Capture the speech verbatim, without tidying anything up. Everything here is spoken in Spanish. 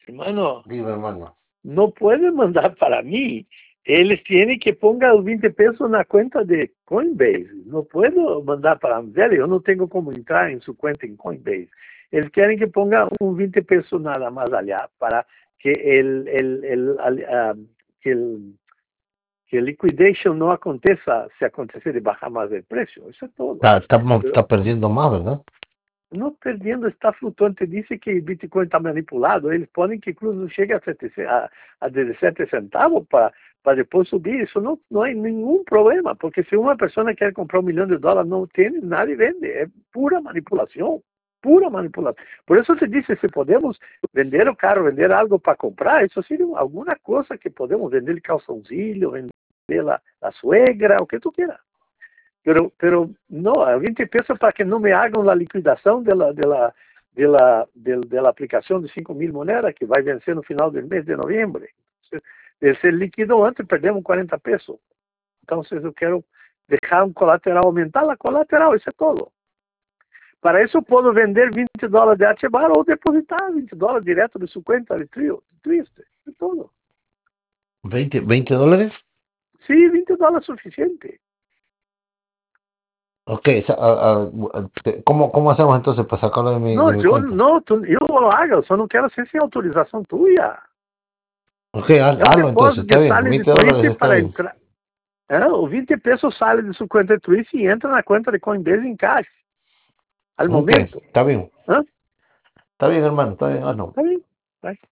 Hermano, Dime, hermano. no pueden mandar para mí. Eles tienen que ponga os veinte pesos na cuenta de Coinbase. Não puedo mandar para ele. Eu não tenho como entrar em sua conta em Coinbase. Eles querem que ponga um veinte pesos nada mais allá para que el, el, el, uh, que el, que el liquidation não aconteça se acontecer de bajar mais o preço. Isso é todo. Está, está, Pero está perdiendo más, ¿verdad? não perdendo, está flutuante. Disse que o Bitcoin está manipulado. Eles podem que incluso chegue a, a, a dezessete centavos para para depois subir. Isso não, não é nenhum problema, porque se uma pessoa quer comprar um milhão de dólares, não tem nada e vende. É pura manipulação. Pura manipulação. Por isso te disse, se podemos vender o carro, vender algo para comprar, isso seria alguma coisa que podemos vender calçãozinho, vender a, a suegra, o que tu quieras. Pero, pero no, a veinte pesos para que no me hagan la liquidación de la, de la, de la, de, de la aplicación de cinco mil monedas que va a vencer no final del mes de noviembre. Se liquidó antes, perdemos cuarenta pesos. Entonces yo quiero dejar un colateral, aumentar la colateral, eso es todo. Para eso puedo vender veinte dólares de H-Bar o depositar veinte dólares directo de su cuenta de Trio. Triste, es todo. ¿veinte, veinte dólares? Sí, veinte dólares es suficiente. Ok, sa- a- a- te- ¿cómo, cómo hacemos entonces para sacarlo de mi, No, de mi yo cuenta? no, tú, yo lo hago, solo no quiero hacer sin autorización tuya. Ok, haz- É um hazlo entonces, depósito está que bien, sai de veinte dólares Twist está para bien. entrar. É, o veinte pesos sai de sua conta de Twist e entra na conta de Coinbase em caixa. Al Ok, momento. está bien, Hã? está bien hermano, está bien, hazlo. Tá bem. Vai.